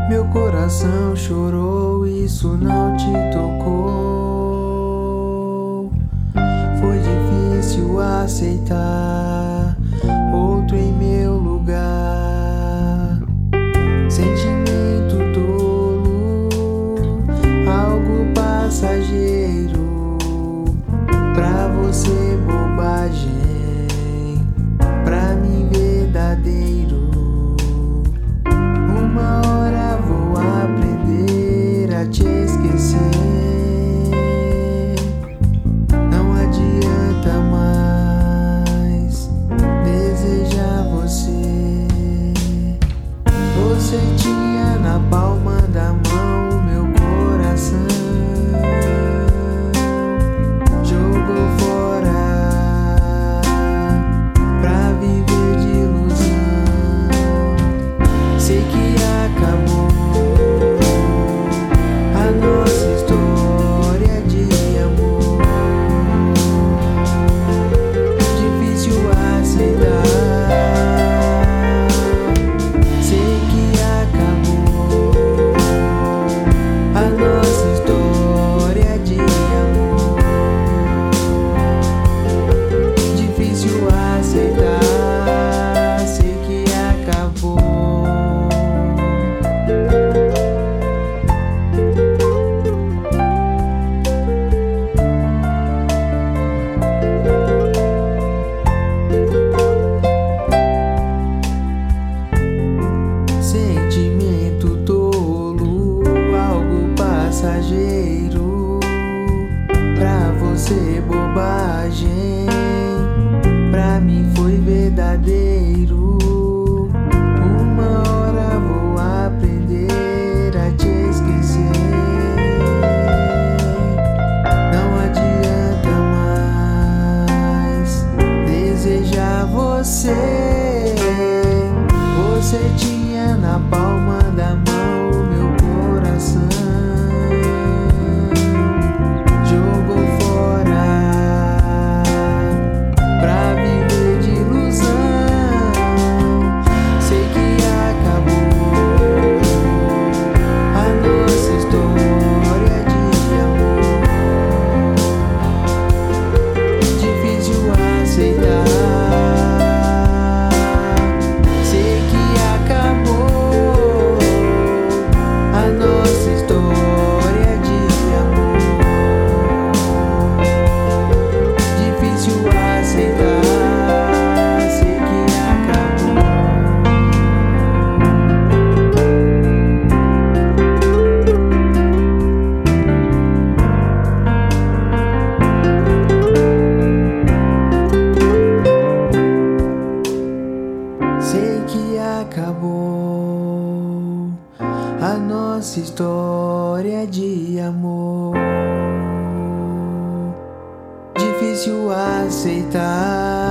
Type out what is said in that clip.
Meu coração chorou, isso não te tocou. Foi difícil aceitar outro em meu lugar. Sentimento tolo, algo passageiro. Pra você bobagem, pra mim verdadeiro. Uma hora vou aprender a te esquecer. Não adianta mais desejar você. Você tinha na palma da mão o meu coração. Jogou fora pra viver de ilusão. Sei que acabou a nossa história de amor. Difícil aceitar. Sei que acabou a nossa história de amor. Difícil aceitar. Sei que acabou. Sentimento tolo, algo passageiro. Pra você bobagem, pra mim foi verdadeiro. Uma hora vou aprender a te esquecer. Não adianta mais desejar você. Você tinha na palma da mão o meu coração. Jogou fora pra viver de ilusão. Sei que acabou a nossa história de amor. Difícil aceitar. Sei que acabou a nossa história de amor. Difícil aceitar. Sei que acabou. Sei que acabou a nossa história de amor. Difícil aceitar.